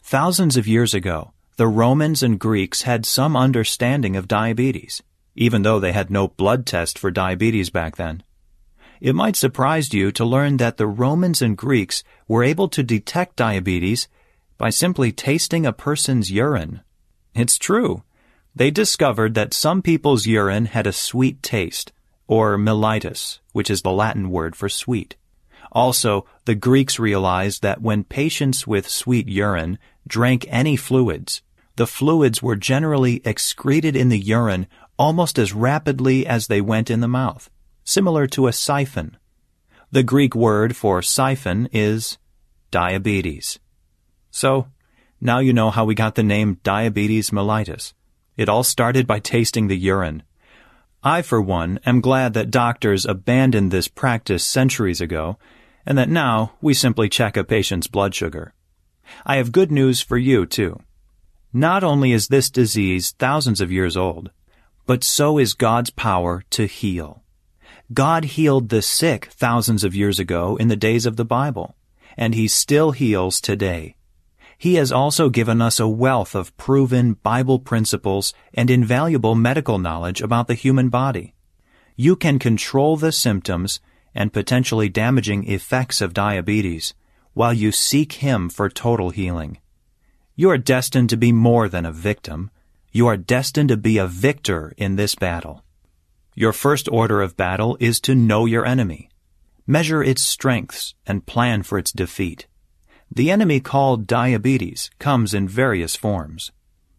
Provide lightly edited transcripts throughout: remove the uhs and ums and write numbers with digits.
Thousands of years ago, the Romans and Greeks had some understanding of diabetes, even though they had no blood test for diabetes back then. It might surprise you to learn that the Romans and Greeks were able to detect diabetes by simply tasting a person's urine. It's true. They discovered that some people's urine had a sweet taste, or mellitus, which is the Latin word for sweet. Also, the Greeks realized that when patients with sweet urine drank any fluids, the fluids were generally excreted in the urine almost as rapidly as they went in the mouth, similar to a siphon. The Greek word for siphon is diabetes. So, now you know how we got the name diabetes mellitus. It all started by tasting the urine. I, for one, am glad that doctors abandoned this practice centuries ago, and that now we simply check a patient's blood sugar. I have good news for you, too. Not only is this disease thousands of years old, but so is God's power to heal. God healed the sick thousands of years ago in the days of the Bible, and He still heals today. He has also given us a wealth of proven Bible principles and invaluable medical knowledge about the human body. You can control the symptoms and potentially damaging effects of diabetes while you seek Him for total healing. You are destined to be more than a victim. You are destined to be a victor in this battle. Your first order of battle is to know your enemy. Measure its strengths and plan for its defeat. The enemy called diabetes comes in various forms.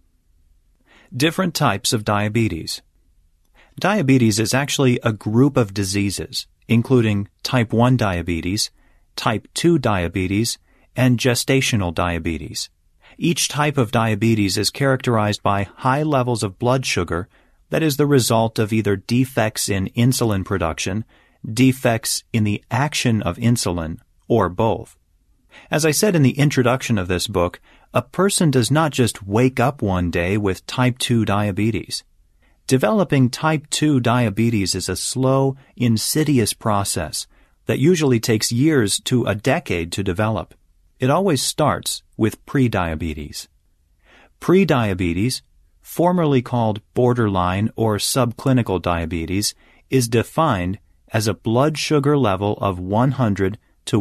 Different types of diabetes. Diabetes is actually a group of diseases, including type 1 diabetes, type 2 diabetes, and gestational diabetes. Each type of diabetes is characterized by high levels of blood sugar that is the result of either defects in insulin production, defects in the action of insulin, or both. As I said in the introduction of this book, a person does not just wake up one day with type 2 diabetes. Developing type 2 diabetes is a slow, insidious process that usually takes years to a decade to develop. It always starts with prediabetes. Prediabetes, formerly called borderline or subclinical diabetes, is defined as a blood sugar level of 100 to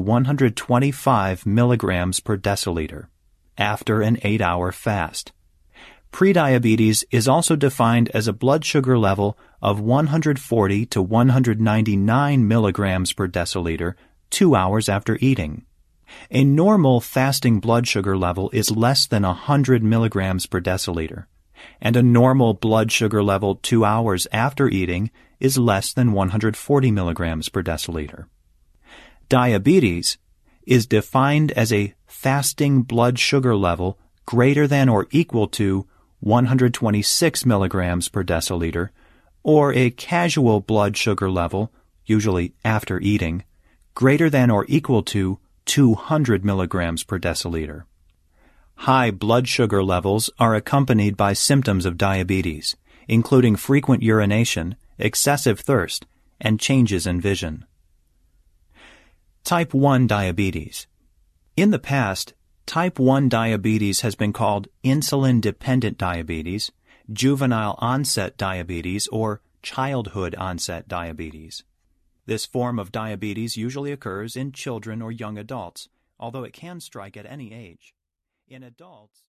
125 milligrams per deciliter after an 8-hour fast. Prediabetes is also defined as a blood sugar level of 140 to 199 milligrams per deciliter 2 hours after eating. A normal fasting blood sugar level is less than 100 milligrams per deciliter, and a normal blood sugar level 2 hours after eating is less than 140 milligrams per deciliter. Diabetes is defined as a fasting blood sugar level greater than or equal to 126 milligrams per deciliter, or a casual blood sugar level, usually after eating, greater than or equal to 200 milligrams per deciliter. High blood sugar levels are accompanied by symptoms of diabetes, including frequent urination, excessive thirst, and changes in vision. Type 1 diabetes. In the past, type 1 diabetes has been called insulin-dependent diabetes, juvenile-onset diabetes, or childhood-onset diabetes. This form of diabetes usually occurs in children or young adults, although it can strike at any age. In adults,